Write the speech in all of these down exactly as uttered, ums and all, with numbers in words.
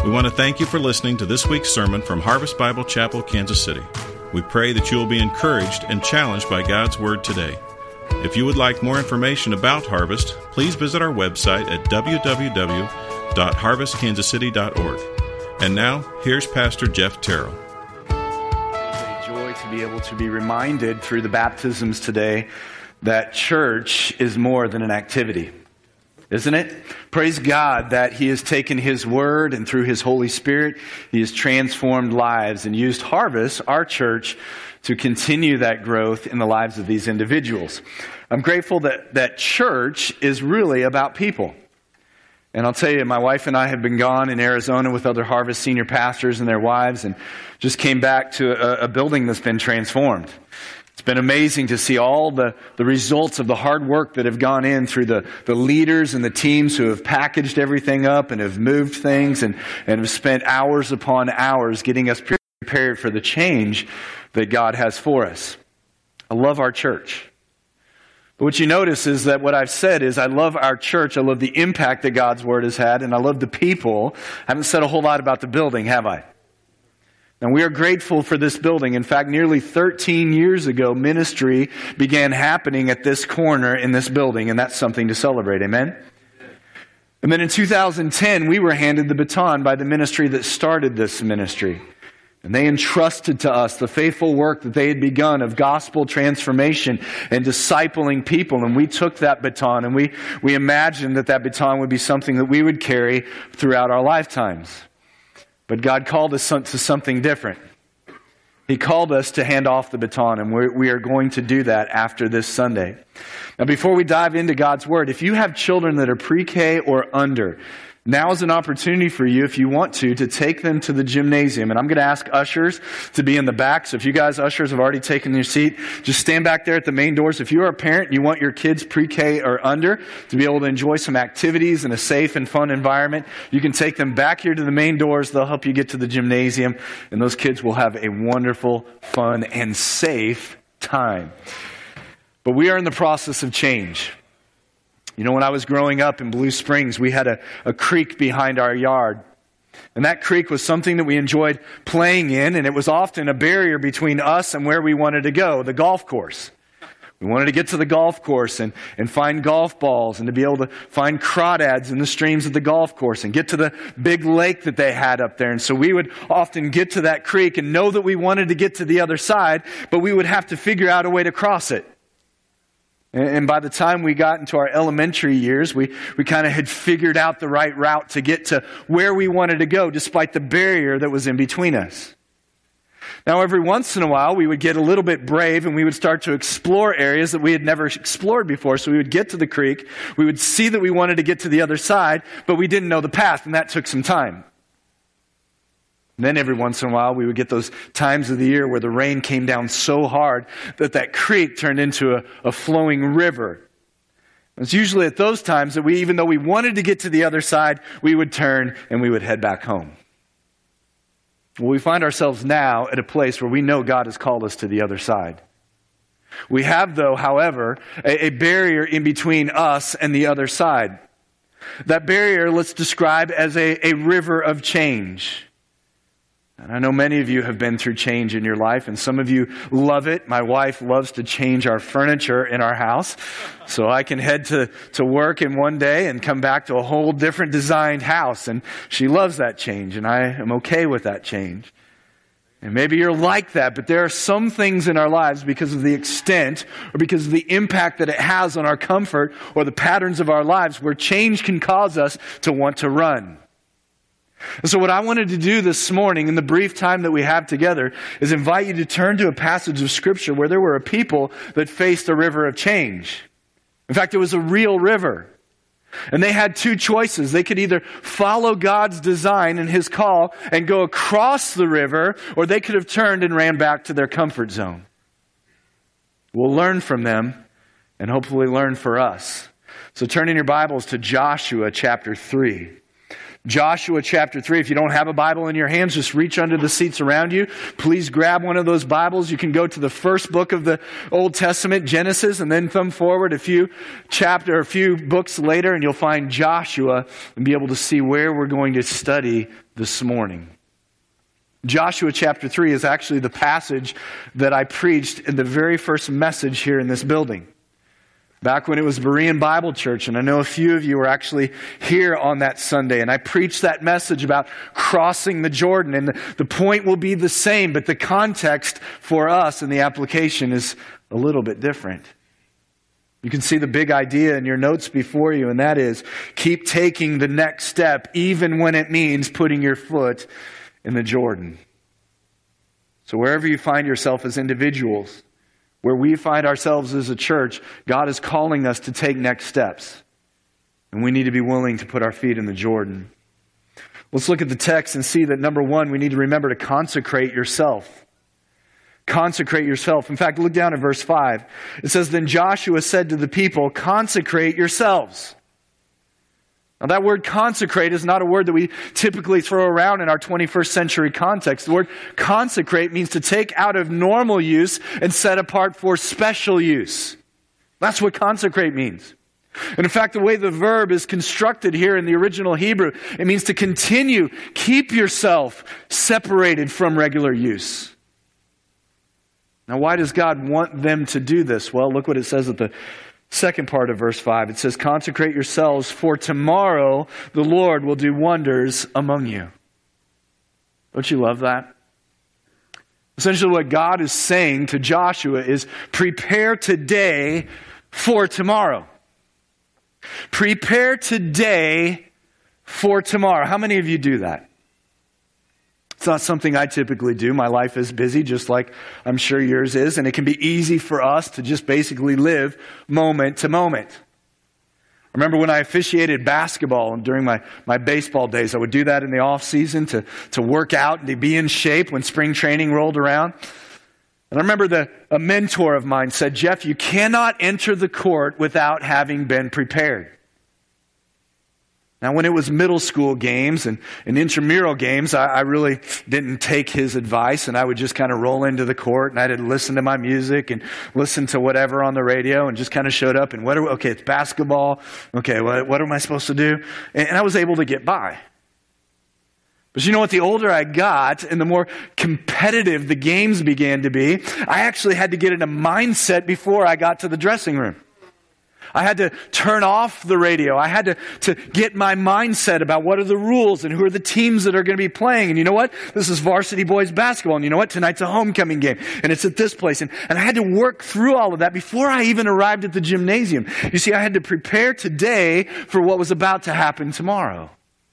We want to thank you for listening to this week's sermon from Harvest Bible Chapel, Kansas City. We pray that you will be encouraged and challenged by God's Word today. If you would like more information about Harvest, please visit our website at w w w dot harvest kansas city dot org. And now, here's Pastor Jeff Terrell. It's a joy to be able to be reminded through the baptisms today that church is more than an activity. Isn't it? Praise God that He has taken His Word and through His Holy Spirit, He has transformed lives and used Harvest, our church, to continue that growth in the lives of these individuals. I'm grateful that, that church is really about people. And I'll tell you, my wife and I have been gone in Arizona with other Harvest senior pastors and their wives and just came back to a, a building that's been transformed. It's been amazing to see all the, the results of the hard work that have gone in through the, the leaders and the teams who have packaged everything up and have moved things and, and have spent hours upon hours getting us prepared for the change that God has for us. I love our church. But what you notice is that what I've said is I love our church, I love the impact that God's Word has had, and I love the people. I haven't said a whole lot about the building, have I? And we are grateful for this building. In fact, nearly thirteen years ago, ministry began happening at this corner in this building, and that's something to celebrate. Amen? And then in two thousand ten, we were handed the baton by the ministry that started this ministry. And they entrusted to us the faithful work that they had begun of gospel transformation and discipling people. And we took that baton and we, we imagined that that baton would be something that we would carry throughout our lifetimes. But God called us to something different. He called us to hand off the baton, and we're, we are going to do that after this Sunday. Now, before we dive into God's Word, if you have children that are pre-K or under, now is an opportunity for you, if you want to, to take them to the gymnasium. And I'm going to ask ushers to be in the back. So if you guys, ushers, have already taken your seat, just stand back there at the main doors. If you're a parent and you want your kids pre-K or under to be able to enjoy some activities in a safe and fun environment, you can take them back here to the main doors. They'll help you get to the gymnasium. And those kids will have a wonderful, fun, and safe time. But we are in the process of change. You know, when I was growing up in Blue Springs, we had a, a creek behind our yard. And that creek was something that we enjoyed playing in, and it was often a barrier between us and where we wanted to go, the golf course. We wanted to get to the golf course and, and find golf balls and to be able to find crawdads in the streams of the golf course and get to the big lake that they had up there. And so we would often get to that creek and know that we wanted to get to the other side, but we would have to figure out a way to cross it. And by the time we got into our elementary years, we, we kind of had figured out the right route to get to where we wanted to go, despite the barrier that was in between us. Now, every once in a while, we would get a little bit brave and we would start to explore areas that we had never explored before. So we would get to the creek, we would see that we wanted to get to the other side, but we didn't know the path, and that took some time. And then every once in a while, we would get those times of the year where the rain came down so hard that that creek turned into a, a flowing river. It's usually at those times that we, even though we wanted to get to the other side, we would turn and we would head back home. Well, we find ourselves now at a place where we know God has called us to the other side. We have, though, however, a, a barrier in between us and the other side. That barrier, let's describe as a, a river of change. And I know many of you have been through change in your life, and some of you love it. My wife loves to change our furniture in our house, so I can head to, to work in one day and come back to a whole different designed house, and she loves that change, and I am okay with that change. And maybe you're like that, but there are some things in our lives because of the extent or because of the impact that it has on our comfort or the patterns of our lives where change can cause us to want to run. And so what I wanted to do this morning in the brief time that we have together is invite you to turn to a passage of Scripture where there were a people that faced a river of change. In fact, it was a real river. And they had two choices. They could either follow God's design and His call and go across the river, or they could have turned and ran back to their comfort zone. We'll learn from them and hopefully learn for us. So turn in your Bibles to Joshua chapter three. Joshua chapter three. If you don't have a Bible in your hands, just reach under the seats around you. Please grab one of those Bibles. You can go to the first book of the Old Testament, Genesis, and then thumb forward a few chapter, a few books later, and you'll find Joshua and be able to see where we're going to study this morning. Joshua chapter three is actually the passage that I preached in the very first message here in this building. Back when it was Berean Bible Church, and I know a few of you were actually here on that Sunday, and I preached that message about crossing the Jordan, and the, the point will be the same, but the context for us and the application is a little bit different. You can see the big idea in your notes before you, and that is, keep taking the next step, even when it means putting your foot in the Jordan. So wherever you find yourself as individuals, where we find ourselves as a church, God is calling us to take next steps. And we need to be willing to put our feet in the Jordan. Let's look at the text and see that, number one, we need to remember to consecrate yourself. Consecrate yourself. In fact, look down at verse five. It says, "Then Joshua said to the people, 'Consecrate yourselves.'" Now that word consecrate is not a word that we typically throw around in our twenty-first century context. The word consecrate means to take out of normal use and set apart for special use. That's what consecrate means. And in fact, the way the verb is constructed here in the original Hebrew, it means to continue, keep yourself separated from regular use. Now why does God want them to do this? Well, look what it says at the second part of verse five. It says, "Consecrate yourselves, for tomorrow the Lord will do wonders among you." Don't you love that? Essentially what God is saying to Joshua is, prepare today for tomorrow. Prepare today for tomorrow. How many of you do that? It's not something I typically do. My life is busy, just like I'm sure yours is, and it can be easy for us to just basically live moment to moment. I remember when I officiated basketball and during my, my baseball days, I would do that in the off season to, to work out and to be in shape when spring training rolled around. And I remember the, a mentor of mine said, "Jeff, you cannot enter the court without having been prepared." Now, when it was middle school games and, and intramural games, I, I really didn't take his advice, and I would just kind of roll into the court, and I had to listen to my music and listen to whatever on the radio, and just kind of showed up, and what are, okay, it's basketball. Okay, what, what am I supposed to do? And, and I was able to get by. But you know what? The older I got and the more competitive the games began to be, I actually had to get in a mindset before I got to the dressing room. I had to turn off the radio. I had to, to get my mindset about what are the rules and who are the teams that are going to be playing. And you know what? This is varsity boys basketball. And you know what? Tonight's a homecoming game. And it's at this place. And, and I had to work through all of that before I even arrived at the gymnasium. You see, I had to prepare today for what was about to happen tomorrow.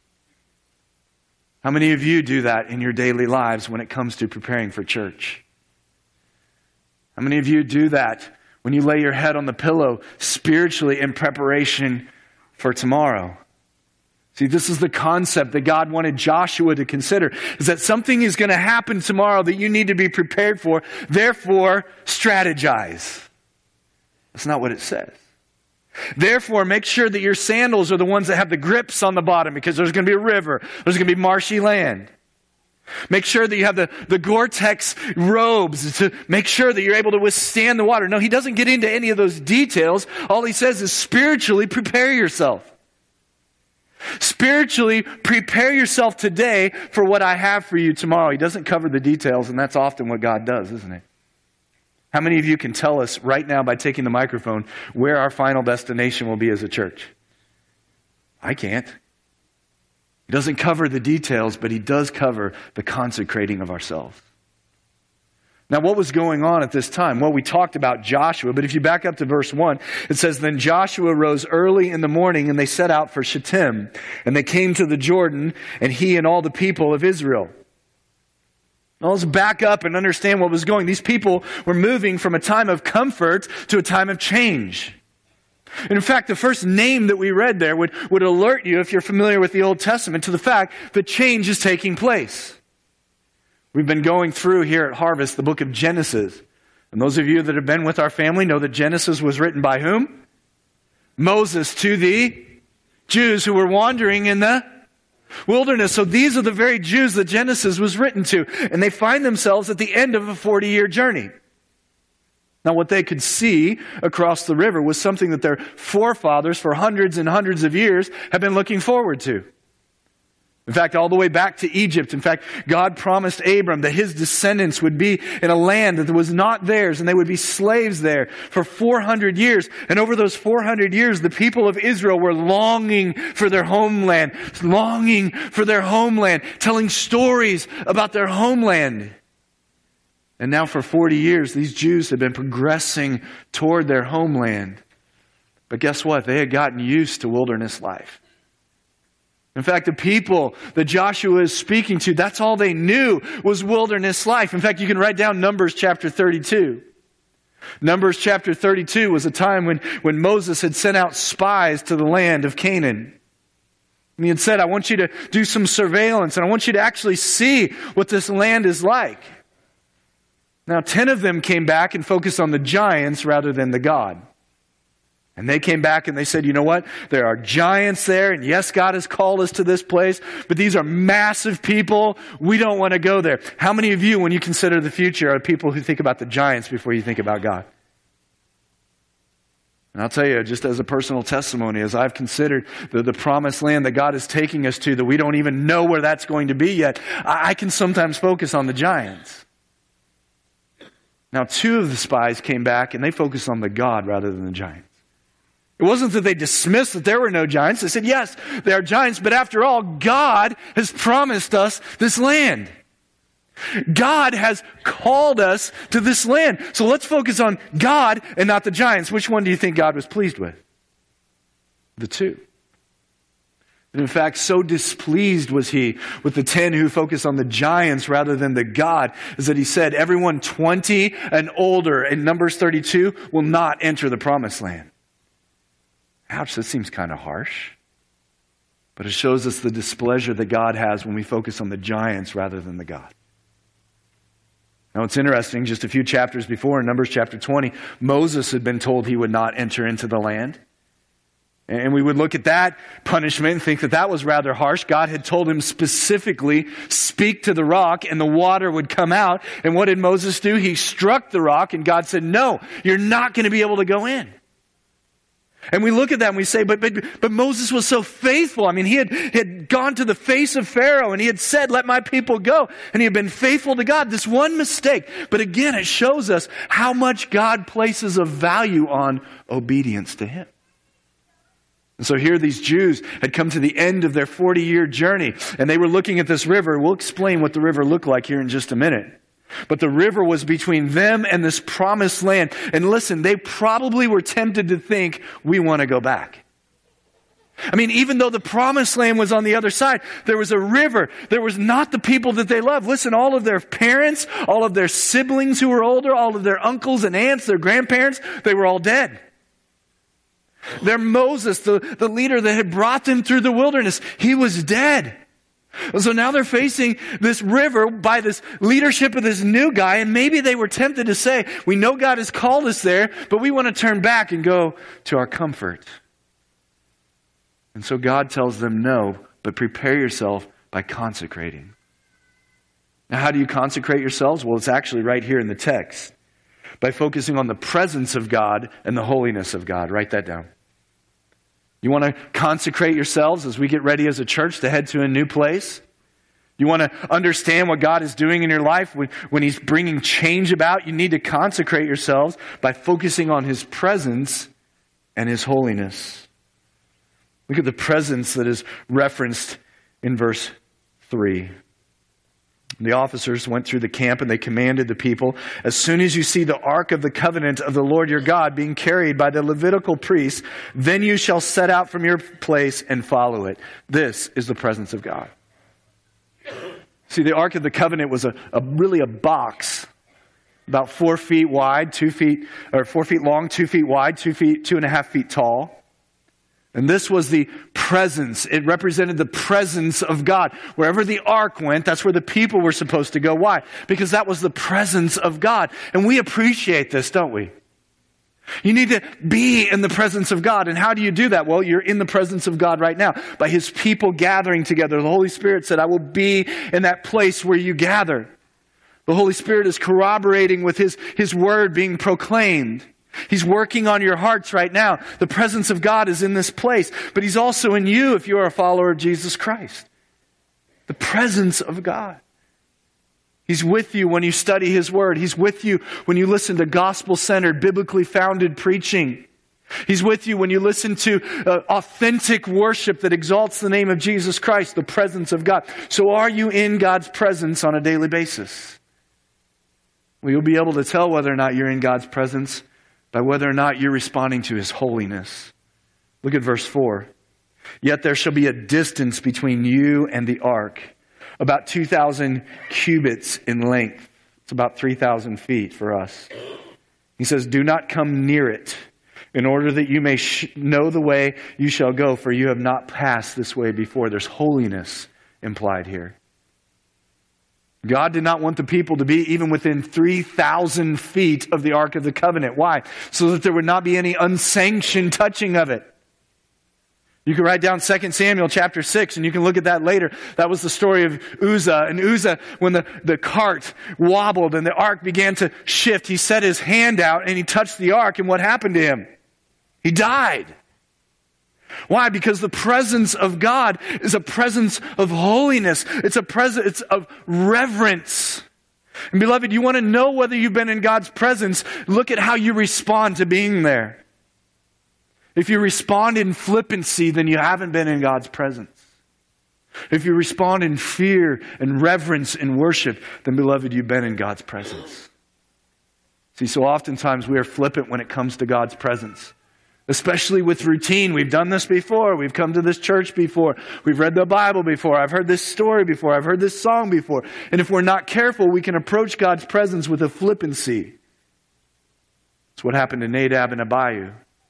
How many of you do that in your daily lives when it comes to preparing for church? How many of you do that when you lay your head on the pillow spiritually in preparation for tomorrow? See, this is the concept that God wanted Joshua to consider, is that something is going to happen tomorrow that you need to be prepared for. Therefore, strategize. That's not what it says. Therefore, make sure that your sandals are the ones that have the grips on the bottom, because there's going to be a river. There's going to be marshy land. Make sure that you have the, the Gore-Tex robes to make sure that you're able to withstand the water. No, he doesn't get into any of those details. All he says is spiritually prepare yourself. Spiritually prepare yourself today for what I have for you tomorrow. He doesn't cover the details, and that's often what God does, isn't it? How many of you can tell us right now by taking the microphone where our final destination will be as a church? I can't. He doesn't cover the details, but he does cover the consecrating of ourselves. Now, what was going on at this time? Well, we talked about Joshua, but if you back up to verse one, it says, "Then Joshua rose early in the morning, and they set out for Shittim. And they came to the Jordan, and he and all the people of Israel." Now, let's back up and understand what was going. These people were moving from a time of comfort to a time of change. And in fact, the first name that we read there would, would alert you, if you're familiar with the Old Testament, to the fact that change is taking place. We've been going through here at Harvest the book of Genesis. And those of you that have been with our family know that Genesis was written by whom? Moses to the Jews who were wandering in the Wilderness. So these are the very Jews that Genesis was written to. And they find themselves at the end of a forty-year journey. Now, what they could see across the river was something that their forefathers for hundreds and hundreds of years have been looking forward to. In fact, all the way back to Egypt. In fact, God promised Abram that his descendants would be in a land that was not theirs, and they would be slaves there for four hundred years. And over those four hundred years, the people of Israel were longing for their homeland, longing for their homeland, telling stories about their homeland. And now for forty years, these Jews had been progressing toward their homeland. But guess what? They had gotten used to wilderness life. In fact, the people that Joshua is speaking to, that's all they knew was wilderness life. In fact, you can write down Numbers chapter thirty-two. Numbers chapter thirty-two was a time when, when Moses had sent out spies to the land of Canaan. And he had said, I want you to do some surveillance, and I want you to actually see what this land is like. Now, ten of them came back and focused on the giants rather than the God. And they came back and they said, you know what? There are giants there. And yes, God has called us to this place. But these are massive people. We don't want to go there. How many of you, when you consider the future, are people who think about the giants before you think about God? And I'll tell you, just as a personal testimony, as I've considered the, the promised land that God is taking us to, that we don't even know where that's going to be yet, I, I can sometimes focus on the giants. Now, two of the spies came back and they focused on the God rather than the giants. It wasn't that they dismissed that there were no giants. They said, yes, there are giants, but after all, God has promised us this land. God has called us to this land. So let's focus on God and not the giants. Which one do you think God was pleased with? The two. And in fact, so displeased was he with the ten who focused on the giants rather than the God, is that he said, everyone twenty and older in Numbers thirty-two will not enter the promised land. Ouch, that seems kind of harsh. But it shows us the displeasure that God has when we focus on the giants rather than the God. Now it's interesting, just a few chapters before, in Numbers chapter twenty, Moses had been told he would not enter into the land. And we would look at that punishment and think that that was rather harsh. God had told him specifically, speak to the rock and the water would come out. And what did Moses do? He struck the rock and God said, no, you're not going to be able to go in. And we look at that and we say, but, but, but Moses was so faithful. I mean, he had, he had gone to the face of Pharaoh and he had said, let my people go. And he had been faithful to God. This one mistake. But again, it shows us how much God places a value on obedience to him. And so here these Jews had come to the end of their forty-year journey. And they were looking at this river. We'll explain what the river looked like here in just a minute. But the river was between them and this promised land. And listen, they probably were tempted to think, we want to go back. I mean, even though the promised land was on the other side, there was a river. There was not the people that they loved. Listen, all of their parents, all of their siblings who were older, all of their uncles and aunts, their grandparents, they were all dead. Their Moses, the, the leader that had brought them through the wilderness, he was dead. So now they're facing this river by this leadership of this new guy, and maybe they were tempted to say, we know God has called us there, but we want to turn back and go to our comfort. And so God tells them no, but prepare yourself by consecrating. Now, how do you consecrate yourselves? Well, it's actually right here in the text. By focusing on the presence of God and the holiness of God. Write that down. You want to consecrate yourselves as we get ready as a church to head to a new place? You want to understand what God is doing in your life when, when He's bringing change about? You need to consecrate yourselves by focusing on His presence and His holiness. Look at the presence that is referenced in verse three. The officers went through the camp and they commanded the people, as soon as you see the ark of the covenant of the Lord your God being carried by the Levitical priests, then you shall set out from your place and follow it. This is the presence of God. See, the ark of the covenant was a, a really a box, about four feet wide, two feet, or four feet long, two feet wide, two feet, two and a half feet tall. And this was the presence. It represented the presence of God. Wherever the ark went, that's where the people were supposed to go. Why? Because that was the presence of God. And we appreciate this, don't we? You need to be in the presence of God. And how do you do that? Well, you're in the presence of God right now by his people gathering together. The Holy Spirit said, I will be in that place where you gather. The Holy Spirit is corroborating with his, his word being proclaimed. He's working on your hearts right now. The presence of God is in this place, but he's also in you if you are a follower of Jesus Christ. The presence of God. He's with you when you study his word. He's with you when you listen to gospel-centered, biblically founded preaching. He's with you when you listen to uh, authentic worship that exalts the name of Jesus Christ, the presence of God. So are you in God's presence on a daily basis? Well, you'll be able to tell whether or not you're in God's presence by whether or not you're responding to his holiness. Look at verse four. Yet there shall be a distance between you and the ark, about two thousand cubits in length. It's about three thousand feet for us. He says, do not come near it, in order that you may sh- know the way you shall go, for you have not passed this way before. There's holiness implied here. God did not want the people to be even within three thousand feet of the Ark of the Covenant. Why? So that there would not be any unsanctioned touching of it. You can write down Second Samuel chapter six, and you can look at that later. That was the story of Uzzah. And Uzzah, when the, the cart wobbled and the ark began to shift, he set his hand out and he touched the ark. And what happened to him? He died. Why? Because the presence of God is a presence of holiness. It's a presence of reverence. And beloved, you want to know whether you've been in God's presence, look at how you respond to being there. If you respond in flippancy, then you haven't been in God's presence. If you respond in fear and reverence and worship, then beloved, you've been in God's presence. See, so oftentimes we are flippant when it comes to God's presence. Especially with routine. We've done this before. We've come to this church before. We've read the Bible before. I've heard this story before. I've heard this song before. And if we're not careful, we can approach God's presence with a flippancy. It's what happened to Nadab and Abihu.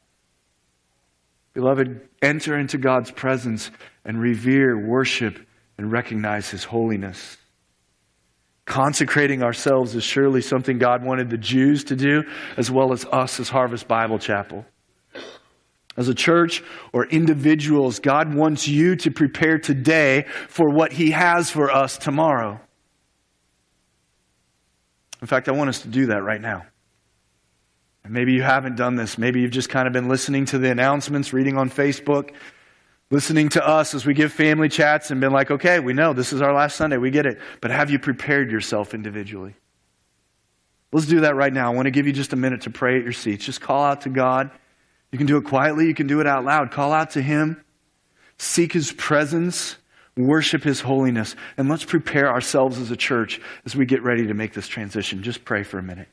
Beloved, enter into God's presence and revere, worship, and recognize his holiness. Consecrating ourselves is surely something God wanted the Jews to do, as well as us as Harvest Bible Chapel. As a church or individuals, God wants you to prepare today for what he has for us tomorrow. In fact, I want us to do that right now. And maybe you haven't done this. Maybe you've just kind of been listening to the announcements, reading on Facebook, listening to us as we give family chats and been like, okay, we know this is our last Sunday. We get it. But have you prepared yourself individually? Let's do that right now. I want to give you just a minute to pray at your seats. Just call out to God. You can do it quietly. You can do it out loud. Call out to him. Seek his presence. Worship his holiness. And let's prepare ourselves as a church as we get ready to make this transition. Just pray for a minute.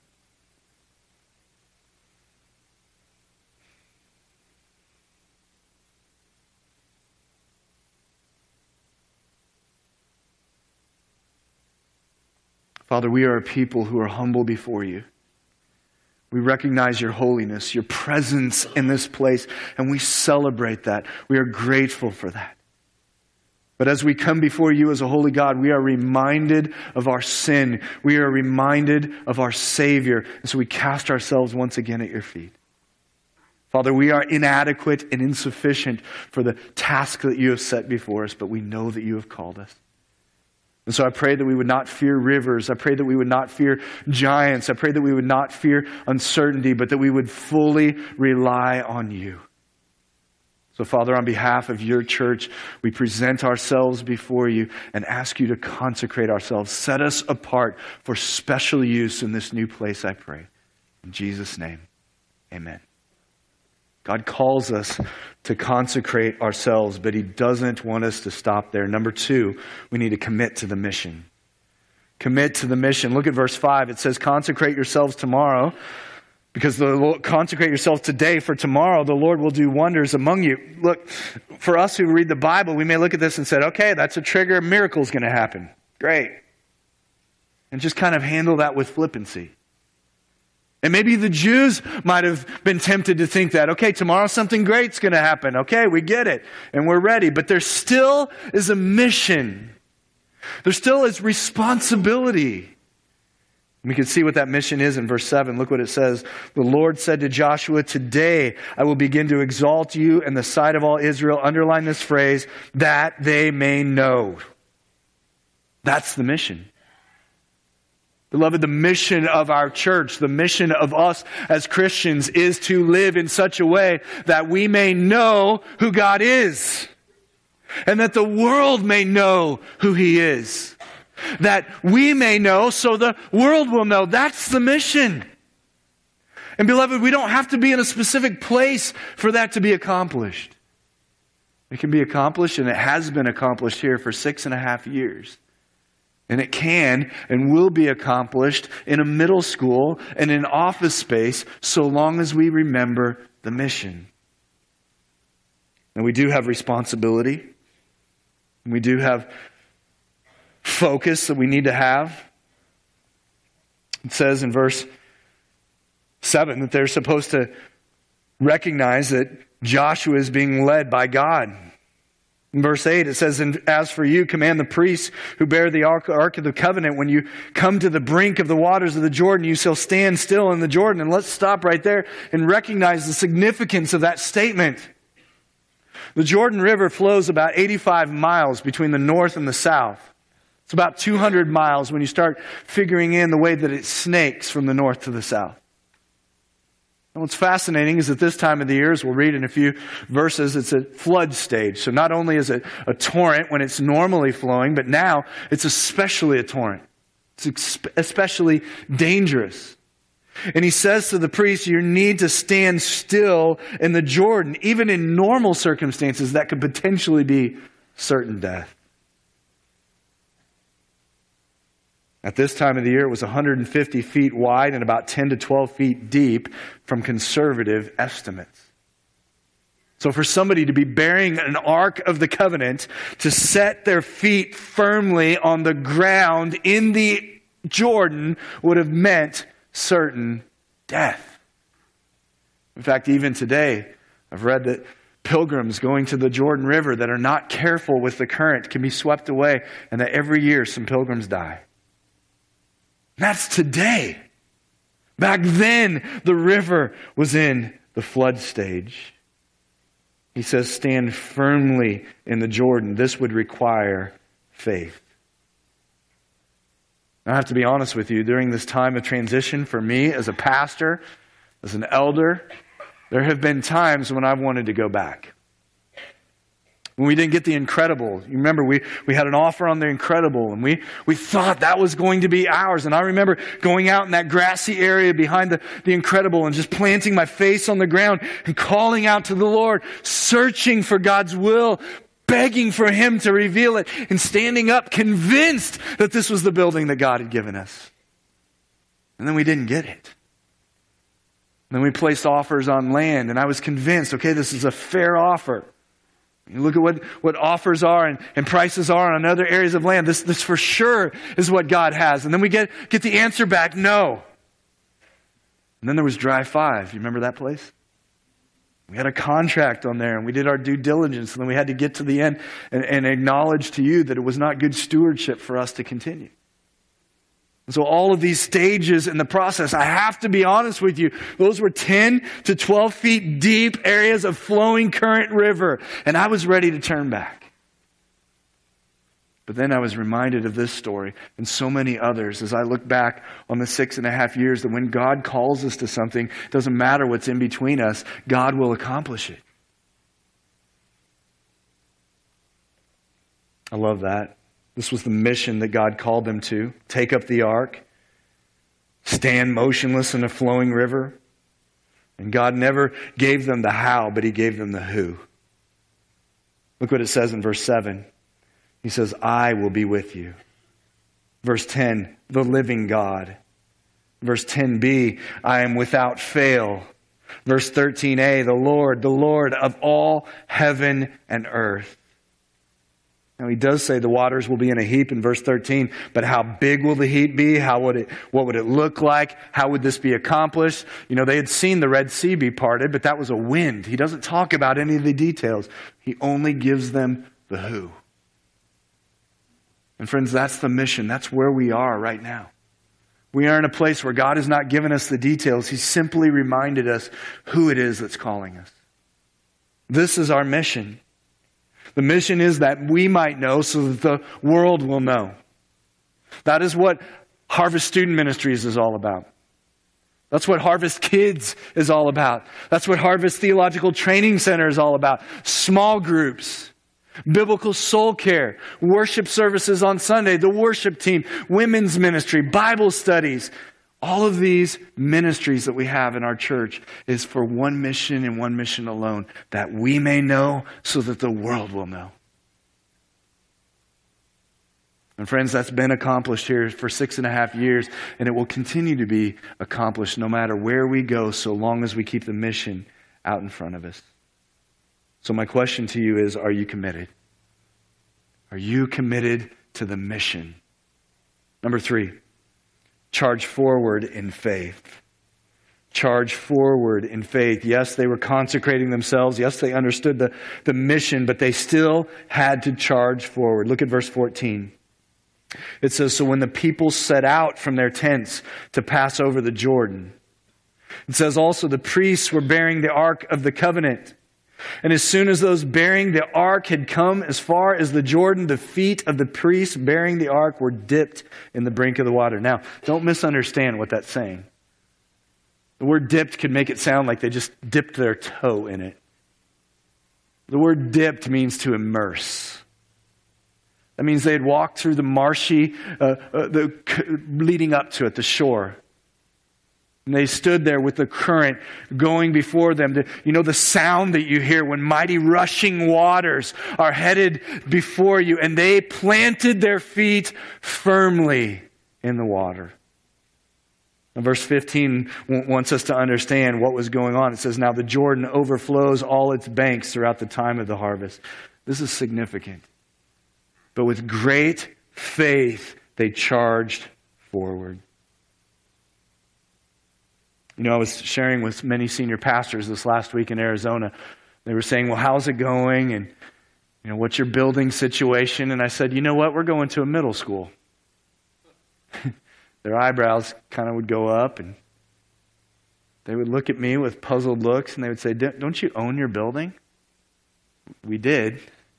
Father, we are a people who are humble before you. We recognize your holiness, your presence in this place, and we celebrate that. We are grateful for that. But as we come before you as a holy God, we are reminded of our sin. We are reminded of our Savior. And so we cast ourselves once again at your feet. Father, we are inadequate and insufficient for the task that you have set before us, but we know that you have called us. And so I pray that we would not fear rivers. I pray that we would not fear giants. I pray that we would not fear uncertainty, but that we would fully rely on you. So, Father, on behalf of your church, we present ourselves before you and ask you to consecrate ourselves. Set us apart for special use in this new place, I pray. In Jesus' name, amen. God calls us to consecrate ourselves, but he doesn't want us to stop there. Number two, we need to commit to the mission. Commit to the mission. Look at verse five. It says, consecrate yourselves tomorrow, because the Lord, consecrate yourselves today, for tomorrow the Lord will do wonders among you. Look, for us who read the Bible, we may look at this and say, okay, that's a trigger. A miracle is going to happen. Great. And just kind of handle that with flippancy. And maybe the Jews might have been tempted to think that, okay, tomorrow something great's going to happen. Okay, we get it. And we're ready. But there still is a mission. There still is responsibility. We can see what that mission is in verse seven. Look what it says. The Lord said to Joshua, today I will begin to exalt you in the sight of all Israel. Underline this phrase, that they may know. That's the mission. Beloved, the mission of our church, the mission of us as Christians is to live in such a way that we may know who God is and that the world may know who He is. That we may know so the world will know. That's the mission. And beloved, we don't have to be in a specific place for that to be accomplished. It can be accomplished, and it has been accomplished here for six and a half years. And it can and will be accomplished in a middle school and in office space so long as we remember the mission. And we do have responsibility. We do have focus that we need to have. It says in verse seven that they're supposed to recognize that Joshua is being led by God. In verse eight it says, and as for you, command the priests who bear the ark, ark of the covenant, when you come to the brink of the waters of the Jordan, you shall stand still in the Jordan. And let's stop right there and recognize the significance of that statement. The Jordan River flows about eighty-five miles between the north and the south. It's about two hundred miles when you start figuring in the way that it snakes from the north to the south. And what's fascinating is at this time of the year, as we'll read in a few verses, it's a flood stage. So not only is it a torrent when it's normally flowing, but now it's especially a torrent. It's especially dangerous. And he says to the priests, you need to stand still in the Jordan, even in normal circumstances that could potentially be certain death. At this time of the year, it was one hundred fifty feet wide and about ten to twelve feet deep from conservative estimates. So for somebody to be bearing an Ark of the Covenant, to set their feet firmly on the ground in the Jordan would have meant certain death. In fact, even today, I've read that pilgrims going to the Jordan River that are not careful with the current can be swept away, and that every year some pilgrims die. That's today. Back then, the river was in the flood stage. He says, stand firmly in the Jordan. This would require faith. I have to be honest with you, during this time of transition for me as a pastor, as an elder, there have been times when I've wanted to go back. When we didn't get the Incredible. You remember we, we had an offer on the Incredible, and we, we thought that was going to be ours. And I remember going out in that grassy area behind the, the Incredible and just planting my face on the ground and calling out to the Lord, searching for God's will, begging for Him to reveal it, and standing up convinced that this was the building that God had given us. And then we didn't get it. And then we placed offers on land, and I was convinced, okay, this is a fair offer. You look at what, what offers are and, and prices are on other areas of land. This, this for sure is what God has. And then we get, get the answer back, no. And then there was Dry Five. You remember that place? We had a contract on there, and we did our due diligence, and then we had to get to the end and, and acknowledge to you that it was not good stewardship for us to continue. And so all of these stages in the process, I have to be honest with you, those were ten to twelve feet deep areas of flowing current river, and I was ready to turn back. But then I was reminded of this story and so many others as I look back on the six and a half years that when God calls us to something, it doesn't matter what's in between us, God will accomplish it. I love that. This was the mission that God called them to. Take up the ark. Stand motionless in a flowing river. And God never gave them the how, but He gave them the who. Look what it says in verse seven. He says, I will be with you. Verse ten, the living God. Verse ten b, I am without fail. Verse thirteen a, the Lord, the Lord of all heaven and earth. Now he does say the waters will be in a heap in verse thirteen, but how big will the heap be? How would it, what would it look like? How would this be accomplished? You know, they had seen the Red Sea be parted, but that was a wind. He doesn't talk about any of the details. He only gives them the who. And friends, that's the mission. That's where we are right now. We are in a place where God has not given us the details. He's simply reminded us who it is that's calling us. This is our mission. The mission is that we might know so that the world will know. That is what Harvest Student Ministries is all about. That's what Harvest Kids is all about. That's what Harvest Theological Training Center is all about. Small groups, biblical soul care, worship services on Sunday, the worship team, women's ministry, Bible studies. All of these ministries that we have in our church is for one mission and one mission alone, that we may know so that the world will know. And friends, that's been accomplished here for six and a half years, and it will continue to be accomplished no matter where we go, so long as we keep the mission out in front of us. So my question to you is, are you committed? Are you committed to the mission? Number three, charge forward in faith. Charge forward in faith. Yes, they were consecrating themselves. Yes, they understood the, the mission, but they still had to charge forward. Look at verse fourteen. It says, so when the people set out from their tents to pass over the Jordan, it says also the priests were bearing the Ark of the Covenant. And as soon as those bearing the Ark had come as far as the Jordan, the feet of the priests bearing the Ark were dipped in the brink of the water. Now, don't misunderstand what that's saying. The word dipped could make it sound like they just dipped their toe in it. The word dipped means to immerse. That means they had walked through the marshy, uh, uh, the leading up to it, the shore. And they stood there with the current going before them. To, you know, the sound that you hear when mighty rushing waters are headed before you. And they planted their feet firmly in the water. And verse fifteen wants us to understand what was going on. It says, now the Jordan overflows all its banks throughout the time of the harvest. This is significant. But with great faith, they charged forward. You know, I was sharing with many senior pastors this last week in Arizona. They were saying, well, how's it going? And, you know, what's your building situation? And I said, you know what? We're going to a middle school. Their eyebrows kind of would go up, and they would look at me with puzzled looks, and they would say, don't you own your building? We did.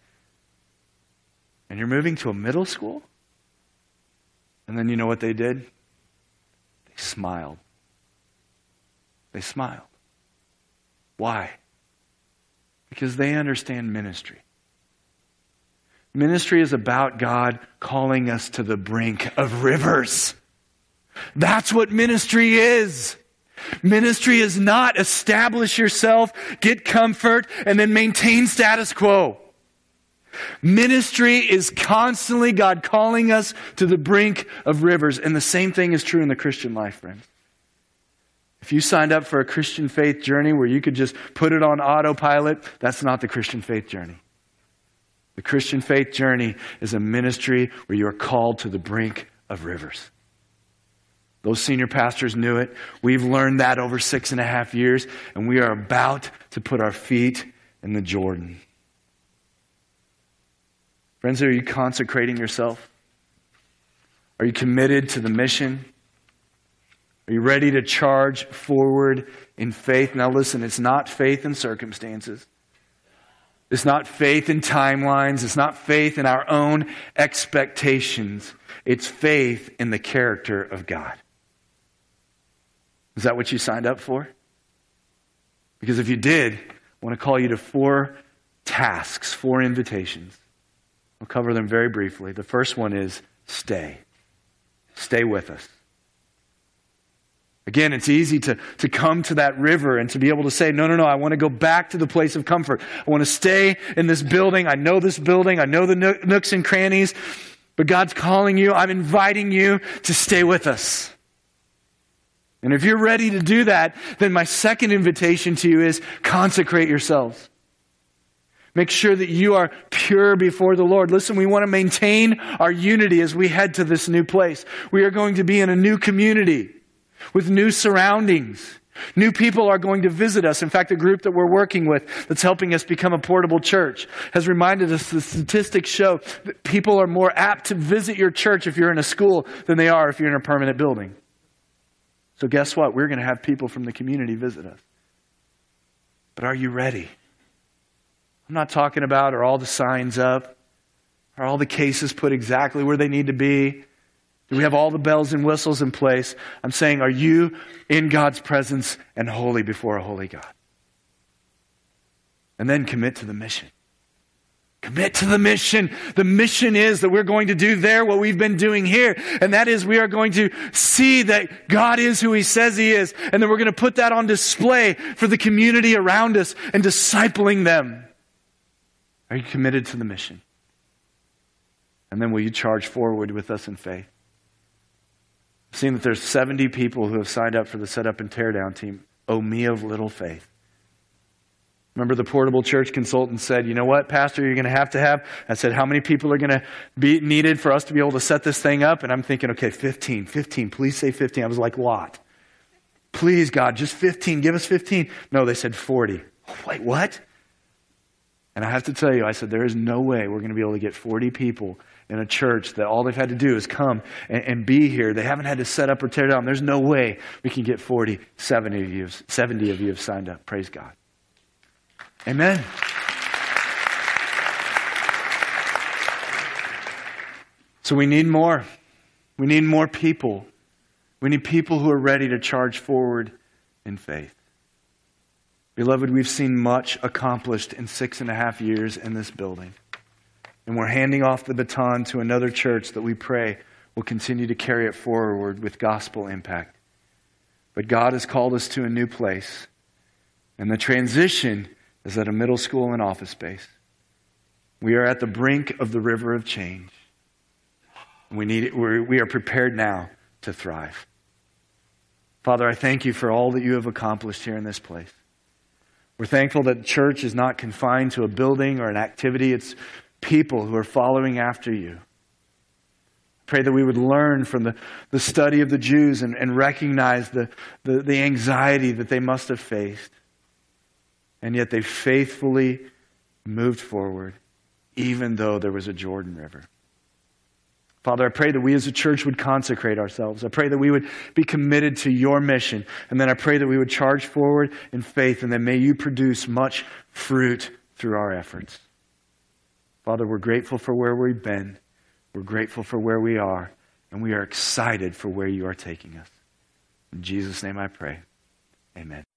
And you're moving to a middle school? And then you know what they did? They smiled. They smiled. Why? Because they understand ministry. Ministry is about God calling us to the brink of rivers. That's what ministry is. Ministry is not establish yourself, get comfort, and then maintain status quo. Ministry is constantly God calling us to the brink of rivers. And the same thing is true in the Christian life, friends. If you signed up for a Christian faith journey where you could just put it on autopilot, that's not the Christian faith journey. The Christian faith journey is a ministry where you are called to the brink of rivers. Those senior pastors knew it. We've learned that over six and a half years, and we are about to put our feet in the Jordan. Friends, are you consecrating yourself? Are you committed to the mission? Are you ready to charge forward in faith? Now listen, it's not faith in circumstances. It's not faith in timelines. It's not faith in our own expectations. It's faith in the character of God. Is that what you signed up for? Because if you did, I want to call you to four tasks, four invitations. I'll cover them very briefly. The first one is stay. Stay with us. Again, it's easy to, to come to that river and to be able to say, no, no, no, I want to go back to the place of comfort. I want to stay in this building. I know this building. I know the nooks and crannies. But God's calling you. I'm inviting you to stay with us. And if you're ready to do that, then my second invitation to you is consecrate yourselves. Make sure that you are pure before the Lord. Listen, we want to maintain our unity as we head to this new place. We are going to be in a new community with new surroundings. New people are going to visit us. In fact, the group that we're working with that's helping us become a portable church has reminded us the statistics show that people are more apt to visit your church if you're in a school than they are if you're in a permanent building. So guess what? We're going to have people from the community visit us. But are you ready? I'm not talking about are all the signs up? Are all the cases put exactly where they need to be? Do we have all the bells and whistles in place? I'm saying, are you in God's presence and holy before a holy God? And then commit to the mission. Commit to the mission. The mission is that we're going to do there what we've been doing here. And that is we are going to see that God is who He says He is. And then we're going to put that on display for the community around us and discipling them. Are you committed to the mission? And then will you charge forward with us in faith? I've seen that there's seventy people who have signed up for the Set Up and Tear Down team. Oh, me of little faith. Remember the portable church consultant said, you know what, Pastor, you're going to have to have. I said, how many people are going to be needed for us to be able to set this thing up? And I'm thinking, okay, fifteen, fifteen, please say fifteen. I was like, Lot. Please, God, just fifteen. Give us fifteen. No, they said forty. Wait, what? And I have to tell you, I said, there is no way we're going to be able to get forty people in a church that all they've had to do is come and, and be here. They haven't had to set up or tear down. There's no way we can get forty, seventy of you, seventy of you have signed up. Praise God. Amen. So we need more. We need more people. We need people who are ready to charge forward in faith. Beloved, we've seen much accomplished in six and a half years in this building. And we're handing off the baton to another church that we pray will continue to carry it forward with gospel impact. But God has called us to a new place. And the transition is at a middle school and office space. We are at the brink of the river of change. We need it. We're, we are prepared now to thrive. Father, I thank you for all that you have accomplished here in this place. We're thankful that church is not confined to a building or an activity. It's people who are following after you. Pray that we would learn from the, the study of the Jews and, and recognize the, the, the anxiety that they must have faced. And yet they faithfully moved forward, even though there was a Jordan River. Father, I pray that we as a church would consecrate ourselves. I pray that we would be committed to your mission. And then I pray that we would charge forward in faith. And then may you produce much fruit through our efforts. Father, we're grateful for where we've been. We're grateful for where we are. And we are excited for where you are taking us. In Jesus' name I pray. Amen.